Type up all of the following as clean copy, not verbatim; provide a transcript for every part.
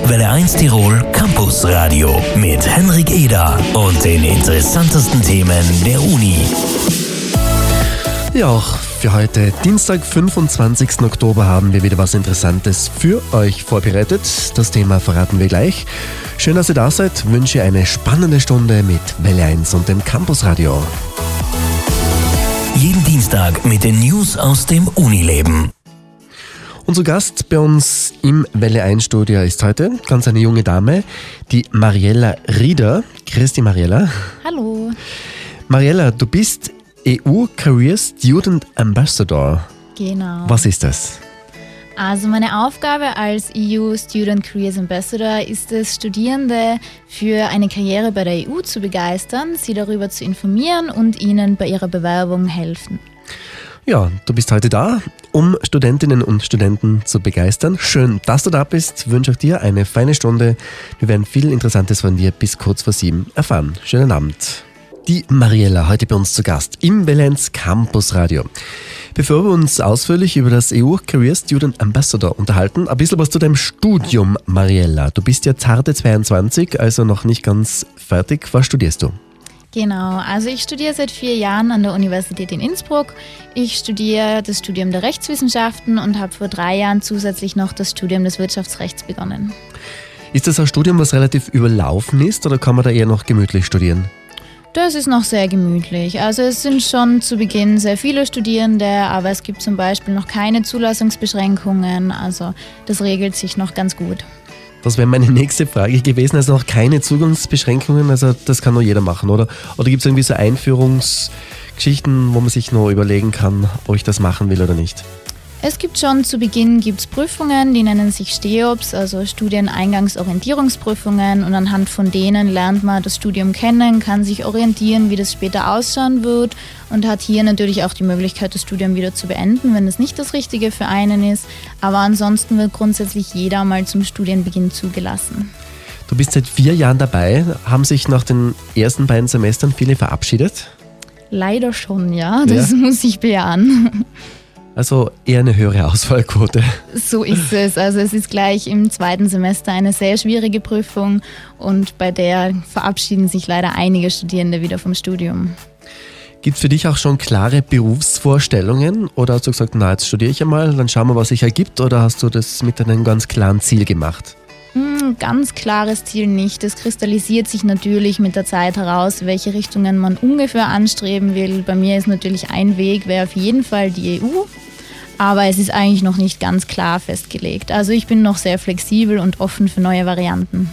Welle 1 Tirol Campus Radio mit Henrik Eder und den interessantesten Themen der Uni. Ja, auch für heute, Dienstag, 25. Oktober, haben wir wieder was Interessantes für euch vorbereitet. Das Thema verraten wir gleich. Schön, dass ihr da seid. Wünsche eine spannende Stunde mit Welle 1 und dem Campus Radio. Jeden Dienstag mit den News aus dem Unileben. Unser Gast bei uns im Welle 1 Studio ist heute ganz eine junge Dame, die Mariella Rieder. Christi Mariella. Hallo. Mariella, du bist EU Career Student Ambassador. Genau. Was ist das? Also meine Aufgabe als EU Student Careers Ambassador ist es, Studierende für eine Karriere bei der EU zu begeistern, sie darüber zu informieren und ihnen bei ihrer Bewerbung helfen. Ja, du bist heute da, um Studentinnen und Studenten zu begeistern. Schön, dass du da bist. Wünsche auch dir eine feine Stunde. Wir werden viel Interessantes von dir bis kurz vor 7 erfahren. Schönen Abend. Die Mariella, heute bei uns zu Gast im Welle 1 Campus Radio. Bevor wir uns ausführlich über das EU Career Student Ambassador unterhalten, ein bisschen was zu deinem Studium, Mariella. Du bist ja zarte 22, also noch nicht ganz fertig. Was studierst du? Genau, also ich studiere seit 4 Jahren an der Universität in Innsbruck. Ich studiere das Studium der Rechtswissenschaften und habe vor 3 Jahren zusätzlich noch das Studium des Wirtschaftsrechts begonnen. Ist das ein Studium, was relativ überlaufen ist, oder kann man da eher noch gemütlich studieren? Das ist noch sehr gemütlich. Also es sind schon zu Beginn sehr viele Studierende, aber es gibt zum Beispiel noch keine Zulassungsbeschränkungen. Also das regelt sich noch ganz gut. Das wäre meine nächste Frage gewesen. Also noch keine Zugangsbeschränkungen, also das kann nur jeder machen, oder? Oder gibt es irgendwie so Einführungsgeschichten, wo man sich nur überlegen kann, ob ich das machen will oder nicht? Es gibt schon zu Beginn Prüfungen, die nennen sich STEOPS, also Studieneingangsorientierungsprüfungen, und anhand von denen lernt man das Studium kennen, kann sich orientieren, wie das später ausschauen wird, und hat hier natürlich auch die Möglichkeit, das Studium wieder zu beenden, wenn es nicht das Richtige für einen ist. Aber ansonsten wird grundsätzlich jeder mal zum Studienbeginn zugelassen. Du bist seit 4 Jahren dabei. Haben sich nach den ersten beiden Semestern viele verabschiedet? Leider schon, ja. Das muss ich bejahen. Also eher eine höhere Auswahlquote. So ist es. Also es ist gleich im 2. Semester eine sehr schwierige Prüfung, und bei der verabschieden sich leider einige Studierende wieder vom Studium. Gibt es für dich auch schon klare Berufsvorstellungen, oder hast du gesagt, na, jetzt studiere ich einmal, dann schauen wir, was sich ergibt, oder hast du das mit einem ganz klaren Ziel gemacht? Ganz klares Ziel nicht. Es kristallisiert sich natürlich mit der Zeit heraus, welche Richtungen man ungefähr anstreben will. Bei mir ist natürlich ein Weg, wäre auf jeden Fall die EU, aber es ist eigentlich noch nicht ganz klar festgelegt. Also ich bin noch sehr flexibel und offen für neue Varianten.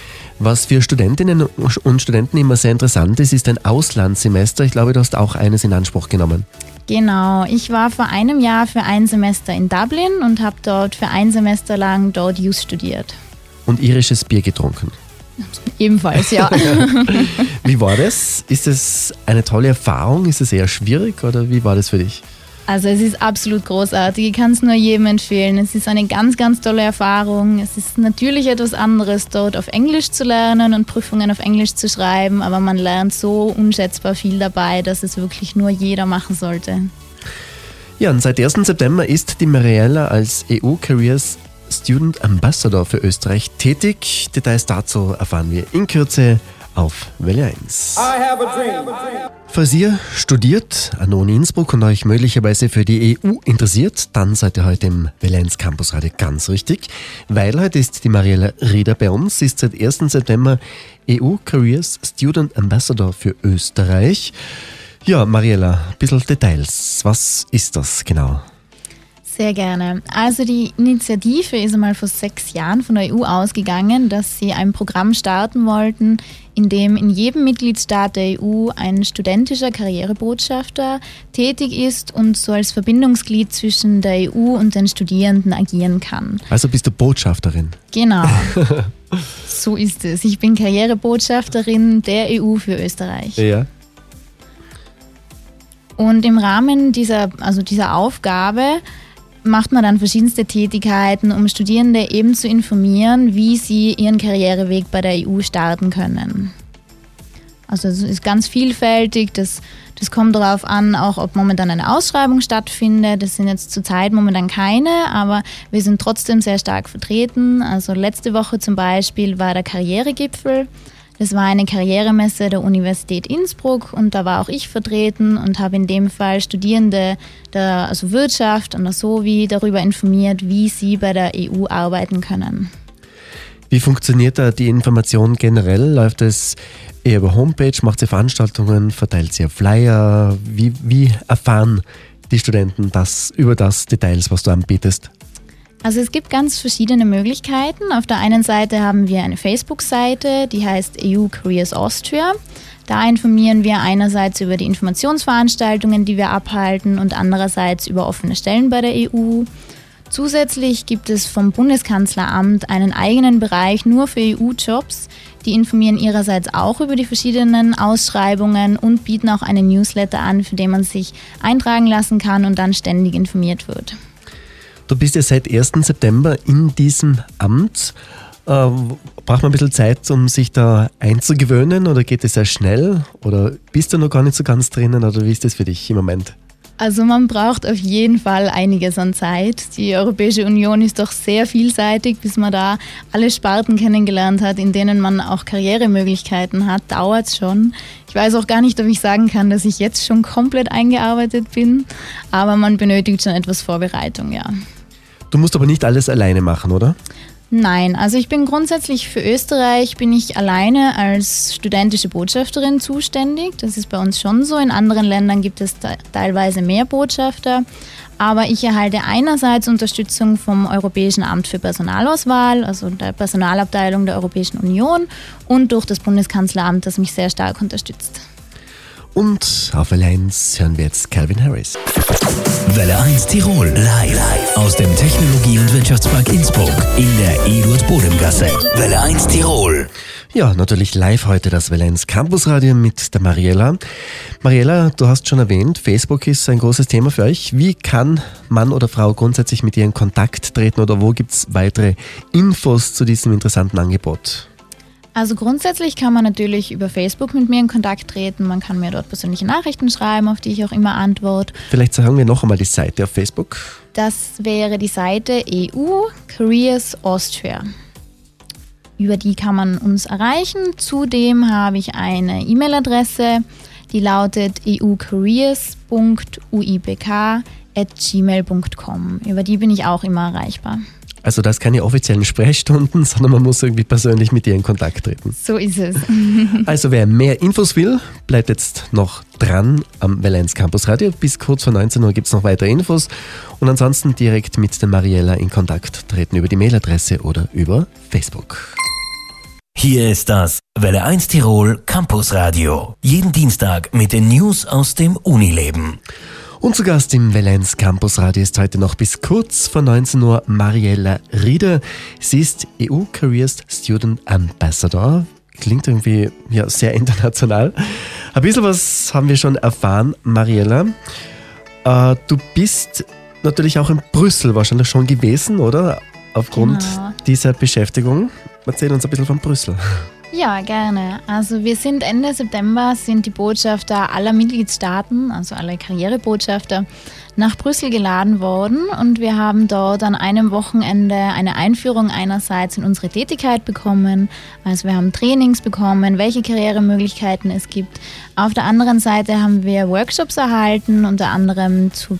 Was für Studentinnen und Studenten immer sehr interessant ist, ist ein Auslandssemester. Ich glaube, du hast auch eines in Anspruch genommen. Genau, ich war vor einem Jahr für ein Semester in Dublin und habe dort für ein Semester lang dort Jus studiert. Und irisches Bier getrunken. Ebenfalls, ja. Wie war das? Ist es eine tolle Erfahrung? Ist es eher schwierig, oder wie war das für dich? Also es ist absolut großartig. Ich kann es nur jedem empfehlen. Es ist eine ganz, ganz tolle Erfahrung. Es ist natürlich etwas anderes, dort auf Englisch zu lernen und Prüfungen auf Englisch zu schreiben, aber man lernt so unschätzbar viel dabei, dass es wirklich nur jeder machen sollte. Ja, und seit 1. September ist die Mariella als EU Careers Student Ambassador für Österreich tätig. Details dazu erfahren wir in Kürze auf Welle 1. Falls ihr studiert an der Uni Innsbruck und euch möglicherweise für die EU interessiert, dann seid ihr heute im Welle 1 Campus Radio ganz richtig, weil heute ist die Mariella Rieder bei uns. Sie ist seit 1. September EU Careers Student Ambassador für Österreich. Ja, Mariella, ein bisschen Details. Was ist das genau? Sehr gerne. Also die Initiative ist einmal vor 6 Jahren von der EU ausgegangen, dass sie ein Programm starten wollten, in dem in jedem Mitgliedstaat der EU ein studentischer Karrierebotschafter tätig ist und so als Verbindungsglied zwischen der EU und den Studierenden agieren kann. Also bist du Botschafterin? Genau. So ist es. Ich bin Karrierebotschafterin der EU für Österreich. Ja. Und im Rahmen dieser Aufgabe macht man dann verschiedenste Tätigkeiten, um Studierende eben zu informieren, wie sie ihren Karriereweg bei der EU starten können. Also es ist ganz vielfältig. Das kommt darauf an, auch ob momentan eine Ausschreibung stattfindet. Das sind jetzt zurzeit momentan keine, aber wir sind trotzdem sehr stark vertreten. Also letzte Woche zum Beispiel war der Karrieregipfel. Das war eine Karrieremesse der Universität Innsbruck und da war auch ich vertreten und habe in dem Fall Studierende der Wirtschaft und der SOWI darüber informiert, wie sie bei der EU arbeiten können. Wie funktioniert da die Information generell? Läuft es eher über Homepage, macht sie Veranstaltungen, verteilt sie Flyer? Wie erfahren die Studenten über das Details, was du anbietest? Also es gibt ganz verschiedene Möglichkeiten. Auf der einen Seite haben wir eine Facebook-Seite, die heißt EU Careers Austria. Da informieren wir einerseits über die Informationsveranstaltungen, die wir abhalten und andererseits über offene Stellen bei der EU. Zusätzlich gibt es vom Bundeskanzleramt einen eigenen Bereich nur für EU-Jobs. Die informieren ihrerseits auch über die verschiedenen Ausschreibungen und bieten auch einen Newsletter an, für den man sich eintragen lassen kann und dann ständig informiert wird. Du bist ja seit 1. September in diesem Amt. Braucht man ein bisschen Zeit, um sich da einzugewöhnen oder geht es sehr schnell? Oder bist du noch gar nicht so ganz drinnen oder wie ist das für dich im Moment? Also man braucht auf jeden Fall einiges an Zeit. Die Europäische Union ist doch sehr vielseitig, bis man da alle Sparten kennengelernt hat, in denen man auch Karrieremöglichkeiten hat, dauert es schon. Ich weiß auch gar nicht, ob ich sagen kann, dass ich jetzt schon komplett eingearbeitet bin, aber man benötigt schon etwas Vorbereitung, ja. Du musst aber nicht alles alleine machen, oder? Nein, also ich bin grundsätzlich für Österreich, bin ich alleine als studentische Botschafterin zuständig. Das ist bei uns schon so. In anderen Ländern gibt es teilweise mehr Botschafter. Aber ich erhalte einerseits Unterstützung vom Europäischen Amt für Personalauswahl, also der Personalabteilung der Europäischen Union und durch das Bundeskanzleramt, das mich sehr stark unterstützt. Und auf Welle 1 hören wir jetzt Calvin Harris. Welle 1 Tirol live aus dem Technologie- und Wirtschaftspark Innsbruck in der Eduard-Bodem-Gasse. Welle 1 Tirol. Ja, natürlich live heute das Welle 1 Campusradio mit der Mariella. Mariella, du hast schon erwähnt, Facebook ist ein großes Thema für euch. Wie kann Mann oder Frau grundsätzlich mit dir in Kontakt treten oder wo gibt es weitere Infos zu diesem interessanten Angebot? Also grundsätzlich kann man natürlich über Facebook mit mir in Kontakt treten. Man kann mir dort persönliche Nachrichten schreiben, auf die ich auch immer antworte. Vielleicht sagen wir noch einmal die Seite auf Facebook. Das wäre die Seite EU Careers Austria. Über die kann man uns erreichen. Zudem habe ich eine E-Mail-Adresse, die lautet eucareers.uibk@gmail.com. Über die bin ich auch immer erreichbar. Also das keine offiziellen Sprechstunden, sondern man muss irgendwie persönlich mit dir in Kontakt treten. So ist es. Also wer mehr Infos will, bleibt jetzt noch dran am Welle 1 Campusradio. Bis kurz vor 19 Uhr gibt es noch weitere Infos. Und ansonsten direkt mit der Mariella in Kontakt treten über die Mailadresse oder über Facebook. Hier ist das Welle 1 Tirol Campusradio. Jeden Dienstag mit den News aus dem Unileben. Und zu Gast im Welle 1 Campusradio ist heute noch bis kurz vor 19 Uhr Mariella Rieder. Sie ist EU Careers Student Ambassador. Klingt irgendwie sehr international. Ein bisschen was haben wir schon erfahren, Mariella. Du bist natürlich auch in Brüssel wahrscheinlich schon gewesen, oder? Aufgrund dieser Beschäftigung. Erzähl uns ein bisschen von Brüssel. Ja, gerne. Also wir sind Ende September, sind die Botschafter aller Mitgliedstaaten, also alle Karrierebotschafter, nach Brüssel geladen worden und wir haben dort an einem Wochenende eine Einführung einerseits in unsere Tätigkeit bekommen. Also wir haben Trainings bekommen, welche Karrieremöglichkeiten es gibt. Auf der anderen Seite haben wir Workshops erhalten, unter anderem zu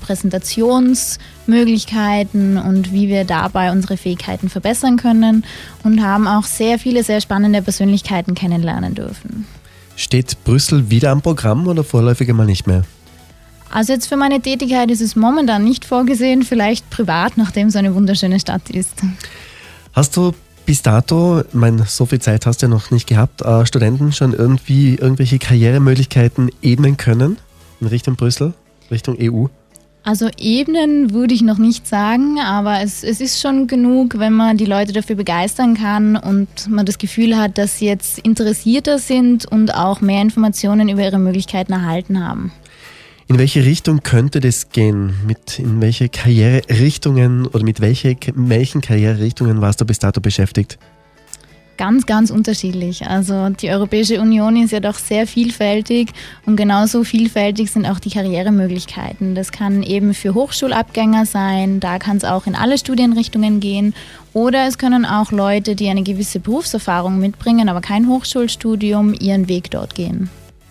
Präsentationsmöglichkeiten und wie wir dabei unsere Fähigkeiten verbessern können und haben auch sehr viele, sehr spannende Persönlichkeiten kennenlernen dürfen. Steht Brüssel wieder am Programm oder vorläufig einmal nicht mehr? Also jetzt für meine Tätigkeit ist es momentan nicht vorgesehen, vielleicht privat, nachdem es eine wunderschöne Stadt ist. Hast du bis dato, so viel Zeit hast du ja noch nicht gehabt, Studenten schon irgendwelche Karrieremöglichkeiten ebnen können in Richtung Brüssel, Richtung EU? Also ebnen würde ich noch nicht sagen, aber es ist schon genug, wenn man die Leute dafür begeistern kann und man das Gefühl hat, dass sie jetzt interessierter sind und auch mehr Informationen über ihre Möglichkeiten erhalten haben. In welche Richtung könnte das gehen? In welche Karriererichtungen oder mit welchen Karriererichtungen warst du bis dato beschäftigt? Ganz, ganz unterschiedlich. Also die Europäische Union ist ja doch sehr vielfältig und genauso vielfältig sind auch die Karrieremöglichkeiten. Das kann eben für Hochschulabgänger sein, da kann es auch in alle Studienrichtungen gehen. Oder es können auch Leute, die eine gewisse Berufserfahrung mitbringen, aber kein Hochschulstudium, ihren Weg dort gehen.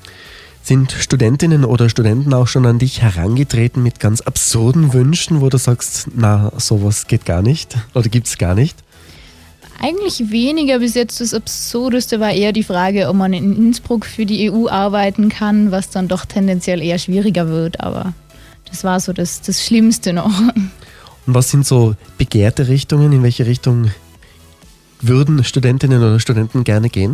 Sind Studentinnen oder Studenten auch schon an dich herangetreten mit ganz absurden Wünschen, wo du sagst, na, sowas geht gar nicht oder gibt es gar nicht? Eigentlich weniger. Bis jetzt das Absurdeste war eher die Frage, ob man in Innsbruck für die EU arbeiten kann, was dann doch tendenziell eher schwieriger wird. Aber das war so das Schlimmste noch. Und was sind so begehrte Richtungen? In welche Richtung würden Studentinnen oder Studenten gerne gehen?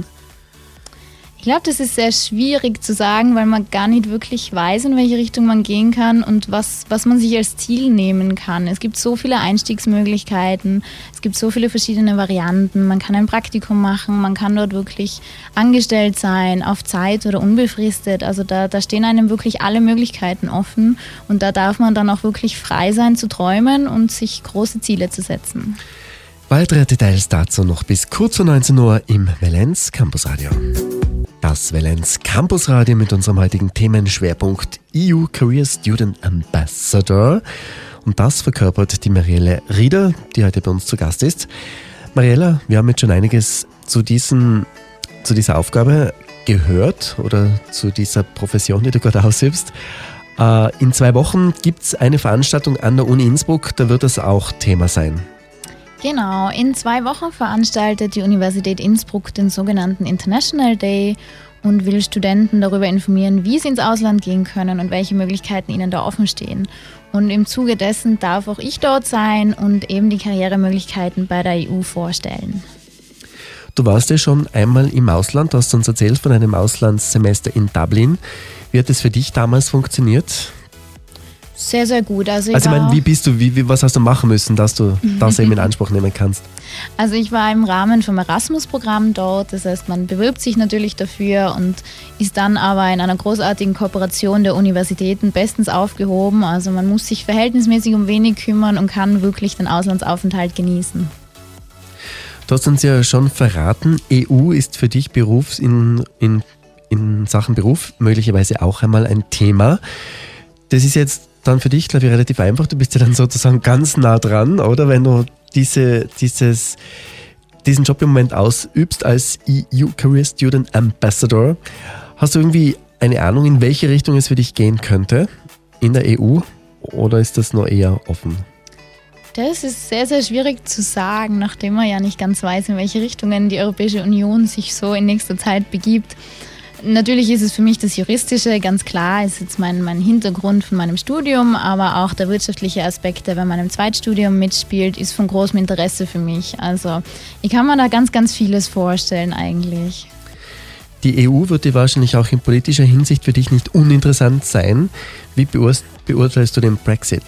Ich glaube, das ist sehr schwierig zu sagen, weil man gar nicht wirklich weiß, in welche Richtung man gehen kann und was man sich als Ziel nehmen kann. Es gibt so viele Einstiegsmöglichkeiten, es gibt so viele verschiedene Varianten. Man kann ein Praktikum machen, man kann dort wirklich angestellt sein, auf Zeit oder unbefristet. Also da stehen einem wirklich alle Möglichkeiten offen und da darf man dann auch wirklich frei sein zu träumen und sich große Ziele zu setzen. Weitere Details dazu noch bis kurz vor 19 Uhr im Valenz Campus Radio. Das Valenz Campus Radio mit unserem heutigen Themenschwerpunkt EU Career Student Ambassador. Und das verkörpert die Marielle Rieder, die heute bei uns zu Gast ist. Mariella, wir haben jetzt schon einiges zu dieser Aufgabe gehört oder zu dieser Profession, die du gerade ausübst. In 2 Wochen gibt es eine Veranstaltung an der Uni Innsbruck, da wird das auch Thema sein. Genau, in 2 Wochen veranstaltet die Universität Innsbruck den sogenannten International Day und will Studenten darüber informieren, wie sie ins Ausland gehen können und welche Möglichkeiten ihnen da offen stehen. Und im Zuge dessen darf auch ich dort sein und eben die Karrieremöglichkeiten bei der EU vorstellen. Du warst ja schon einmal im Ausland, du hast uns erzählt von einem Auslandssemester in Dublin. Wie hat es für dich damals funktioniert? Sehr, sehr gut. Also ich meine, was hast du machen müssen, dass du das eben in Anspruch nehmen kannst? Also ich war im Rahmen vom Erasmus-Programm dort, das heißt, man bewirbt sich natürlich dafür und ist dann aber in einer großartigen Kooperation der Universitäten bestens aufgehoben. Also man muss sich verhältnismäßig um wenig kümmern und kann wirklich den Auslandsaufenthalt genießen. Du hast uns ja schon verraten, EU ist für dich in Sachen Beruf möglicherweise auch einmal ein Thema. Das ist jetzt dann für dich, glaube ich, relativ einfach. Du bist ja dann sozusagen ganz nah dran, oder? Wenn du diesen Job im Moment ausübst als EU Career Student Ambassador. Hast du irgendwie eine Ahnung, in welche Richtung es für dich gehen könnte in der EU? Oder ist das noch eher offen? Das ist sehr, sehr schwierig zu sagen, nachdem man ja nicht ganz weiß, in welche Richtungen die Europäische Union sich so in nächster Zeit begibt. Natürlich ist es für mich das Juristische, ganz klar, ist jetzt mein Hintergrund von meinem Studium, aber auch der wirtschaftliche Aspekt, der bei meinem Zweitstudium mitspielt, ist von großem Interesse für mich. Also ich kann mir da ganz, ganz vieles vorstellen eigentlich. Die EU wird dir wahrscheinlich auch in politischer Hinsicht für dich nicht uninteressant sein. Wie beurteilst du den Brexit?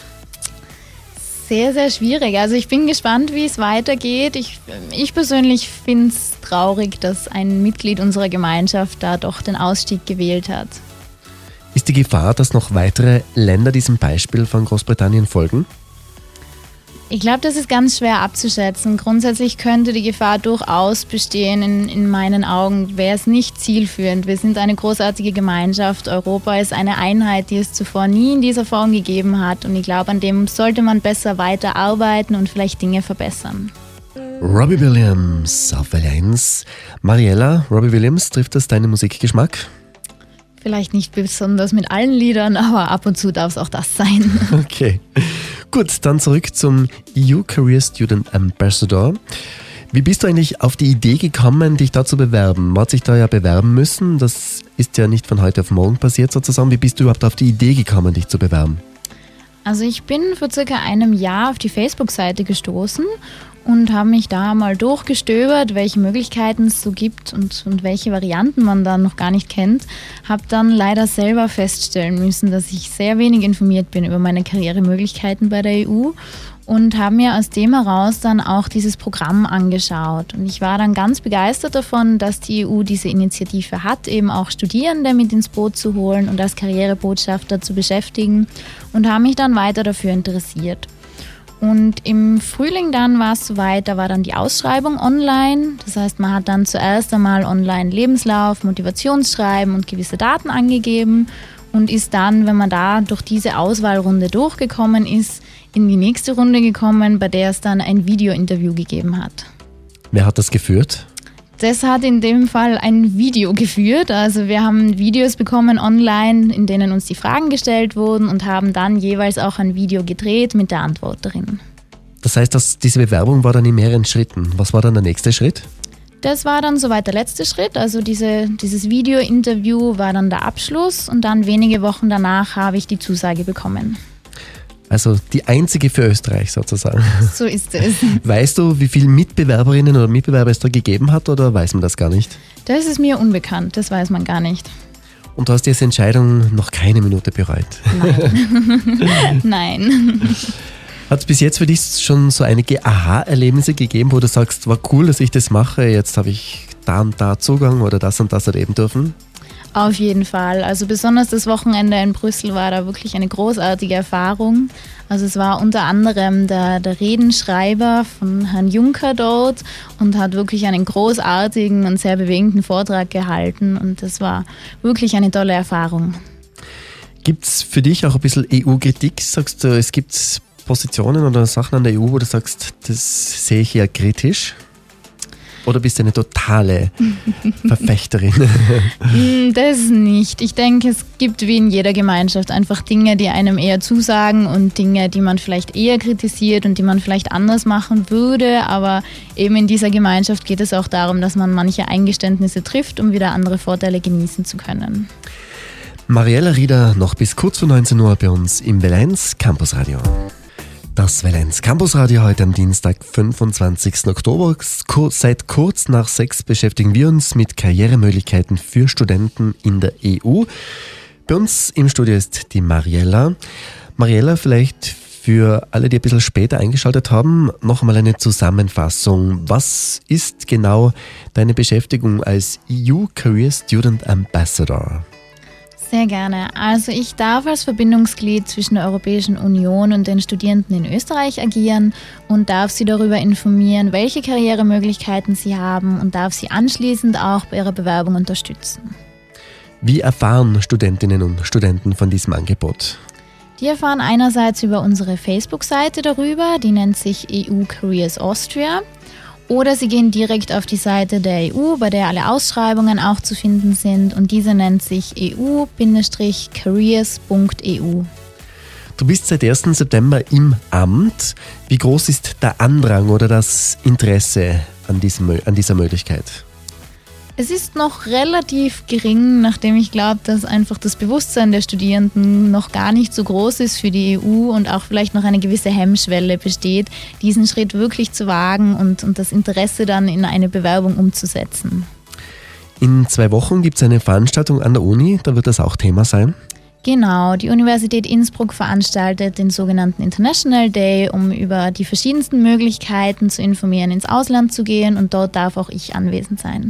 Sehr, sehr schwierig. Also ich bin gespannt, wie es weitergeht. Ich persönlich finde es traurig, dass ein Mitglied unserer Gemeinschaft da doch den Ausstieg gewählt hat. Ist die Gefahr, dass noch weitere Länder diesem Beispiel von Großbritannien folgen? Ich glaube, das ist ganz schwer abzuschätzen. Grundsätzlich könnte die Gefahr durchaus bestehen. In meinen Augen wäre es nicht zielführend. Wir sind eine großartige Gemeinschaft. Europa ist eine Einheit, die es zuvor nie in dieser Form gegeben hat. Und ich glaube, an dem sollte man besser weiterarbeiten und vielleicht Dinge verbessern. Robbie Williams auf Welle 1. Mariella, Robbie Williams, trifft das deinen Musikgeschmack? Vielleicht nicht besonders mit allen Liedern, aber ab und zu darf es auch das sein. Okay. Gut, dann zurück zum EU Career Student Ambassador. Wie bist du eigentlich auf die Idee gekommen, dich da zu bewerben? Man hat sich da ja bewerben müssen. Das ist ja nicht von heute auf morgen passiert sozusagen. Wie bist du überhaupt auf die Idee gekommen, dich zu bewerben? Also ich bin vor circa einem Jahr auf die Facebook-Seite gestoßen und habe mich da mal durchgestöbert, welche Möglichkeiten es so gibt und welche Varianten man da noch gar nicht kennt. Habe dann leider selber feststellen müssen, dass ich sehr wenig informiert bin über meine Karrieremöglichkeiten bei der EU und habe mir aus dem heraus dann auch dieses Programm angeschaut. Und ich war dann ganz begeistert davon, dass die EU diese Initiative hat, eben auch Studierende mit ins Boot zu holen und als Karrierebotschafter zu beschäftigen und habe mich dann weiter dafür interessiert. Und im Frühling dann war es soweit, da war dann die Ausschreibung online. Das heißt, man hat dann zuerst einmal online Lebenslauf, Motivationsschreiben und gewisse Daten angegeben und ist dann, wenn man da durch diese Auswahlrunde durchgekommen ist, in die nächste Runde gekommen, bei der es dann ein Video-Interview gegeben hat. Wer hat das geführt? Das hat in dem Fall ein Video geführt. Also wir haben Videos bekommen online, in denen uns die Fragen gestellt wurden und haben dann jeweils auch ein Video gedreht mit der Antwort darin. Das heißt, dass diese Bewerbung war dann in mehreren Schritten. Was war dann der nächste Schritt? Das war dann soweit der letzte Schritt. Also dieses Video-Interview war dann der Abschluss und dann wenige Wochen danach habe ich die Zusage bekommen. Also die einzige für Österreich sozusagen. So ist es. Weißt du, wie viele Mitbewerberinnen oder Mitbewerber es da gegeben hat oder weiß man das gar nicht? Das ist mir unbekannt, das weiß man gar nicht. Und du hast diese Entscheidung noch keine Minute bereut? Nein. Nein. Hat es bis jetzt für dich schon so einige Aha-Erlebnisse gegeben, wo du sagst, war cool, dass ich das mache, jetzt habe ich da und da Zugang oder das und das erleben dürfen? Auf jeden Fall. Also besonders das Wochenende in Brüssel war da wirklich eine großartige Erfahrung. Also es war unter anderem der Redenschreiber von Herrn Juncker dort und hat wirklich einen großartigen und sehr bewegenden Vortrag gehalten und das war wirklich eine tolle Erfahrung. Gibt es für dich auch ein bisschen EU-Kritik? Sagst du, es gibt Positionen oder Sachen an der EU, wo du sagst, das sehe ich eher kritisch? Oder bist du eine totale Verfechterin? Das nicht. Ich denke, es gibt wie in jeder Gemeinschaft einfach Dinge, die einem eher zusagen und Dinge, die man vielleicht eher kritisiert und die man vielleicht anders machen würde. Aber eben in dieser Gemeinschaft geht es auch darum, dass man manche Eingeständnisse trifft, um wieder andere Vorteile genießen zu können. Mariella Rieder noch bis kurz vor 19 Uhr bei uns im Welle1 Campusradio. Das Welle1 Campusradio heute am Dienstag, 25. Oktober. Seit kurz nach 6 beschäftigen wir uns mit Karrieremöglichkeiten für Studenten in der EU. Bei uns im Studio ist die Mariella. Mariella, vielleicht für alle, die ein bisschen später eingeschaltet haben, noch einmal eine Zusammenfassung. Was ist genau deine Beschäftigung als EU Career Student Ambassador? Sehr gerne. Also ich darf als Verbindungsglied zwischen der Europäischen Union und den Studierenden in Österreich agieren und darf sie darüber informieren, welche Karrieremöglichkeiten sie haben und darf sie anschließend auch bei ihrer Bewerbung unterstützen. Wie erfahren Studentinnen und Studenten von diesem Angebot? Die erfahren einerseits über unsere Facebook-Seite darüber, die nennt sich EU Careers Austria. Oder sie gehen direkt auf die Seite der EU, bei der alle Ausschreibungen auch zu finden sind und diese nennt sich eu-careers.eu. Du bist seit 1. September im Amt. Wie groß ist der Andrang oder das Interesse an dieser Möglichkeit? Es ist noch relativ gering, nachdem ich glaube, dass einfach das Bewusstsein der Studierenden noch gar nicht so groß ist für die EU und auch vielleicht noch eine gewisse Hemmschwelle besteht, diesen Schritt wirklich zu wagen und das Interesse dann in eine Bewerbung umzusetzen. In 2 Wochen gibt es eine Veranstaltung an der Uni, da wird das auch Thema sein. Genau, die Universität Innsbruck veranstaltet den sogenannten International Day, um über die verschiedensten Möglichkeiten zu informieren, ins Ausland zu gehen und dort darf auch ich anwesend sein.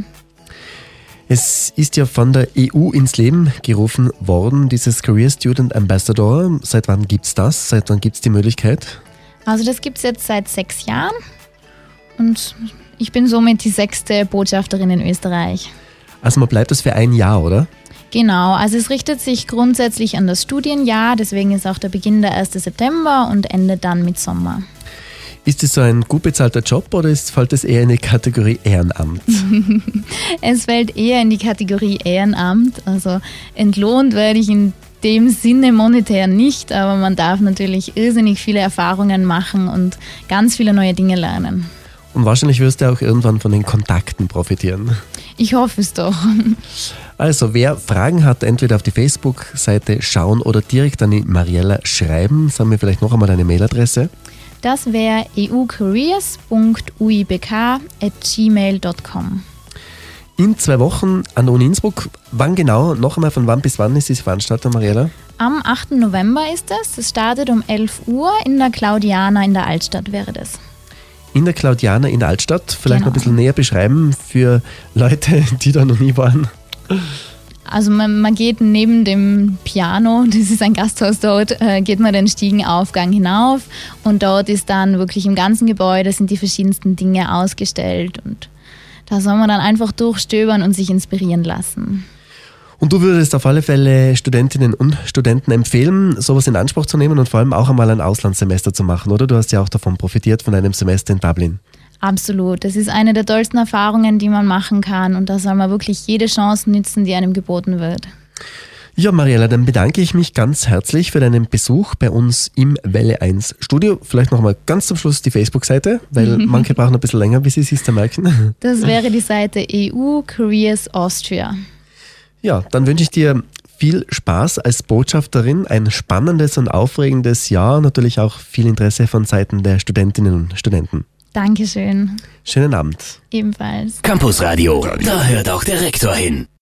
Es ist ja von der EU ins Leben gerufen worden, dieses Career Student Ambassador. Seit wann gibt es das? Seit wann gibt es die Möglichkeit? Also das gibt es jetzt seit 6 Jahren und ich bin somit die 6. Botschafterin in Österreich. Also man bleibt das für 1 Jahr, oder? Genau, also es richtet sich grundsätzlich an das Studienjahr, deswegen ist auch der Beginn der 1. September und endet dann mit Sommer. Ist es so ein gut bezahlter Job oder fällt es eher in die Kategorie Ehrenamt? Es fällt eher in die Kategorie Ehrenamt, also entlohnt werde ich in dem Sinne monetär nicht, aber man darf natürlich irrsinnig viele Erfahrungen machen und ganz viele neue Dinge lernen. Und wahrscheinlich wirst du auch irgendwann von den Kontakten profitieren. Ich hoffe es doch. Also wer Fragen hat, entweder auf die Facebook-Seite schauen oder direkt an die Mariella schreiben. Sagen wir vielleicht noch einmal deine Mailadresse. Das wäre eucareers.uibk@gmail.com. In 2 Wochen an der Uni Innsbruck. Wann genau? Noch einmal, von wann bis wann ist diese Veranstaltung, Mariella? Am 8. November ist es. Es startet um 11 Uhr in der Claudiana in der Altstadt wäre das. In der Claudiana in der Altstadt. Vielleicht noch ein Genau. bisschen näher beschreiben für Leute, die da noch nie waren. Also man geht neben dem Piano, das ist ein Gasthaus dort, geht man den Stiegenaufgang hinauf und dort ist dann wirklich im ganzen Gebäude sind die verschiedensten Dinge ausgestellt und da soll man dann einfach durchstöbern und sich inspirieren lassen. Und du würdest auf alle Fälle Studentinnen und Studenten empfehlen, sowas in Anspruch zu nehmen und vor allem auch einmal ein Auslandssemester zu machen, oder? Du hast ja auch davon profitiert, von einem Semester in Dublin. Absolut. Das ist eine der tollsten Erfahrungen, die man machen kann und da soll man wirklich jede Chance nützen, die einem geboten wird. Ja, Mariella, dann bedanke ich mich ganz herzlich für deinen Besuch bei uns im Welle 1 Studio. Vielleicht nochmal ganz zum Schluss die Facebook-Seite, weil manche brauchen ein bisschen länger, bis sie es sich merken. Das wäre die Seite EU Careers Austria. Ja, dann wünsche ich dir viel Spaß als Botschafterin, ein spannendes und aufregendes Jahr, natürlich auch viel Interesse von Seiten der Studentinnen und Studenten. Dankeschön. Schönen Abend. Ebenfalls. Campus Radio, da hört auch der Rektor hin.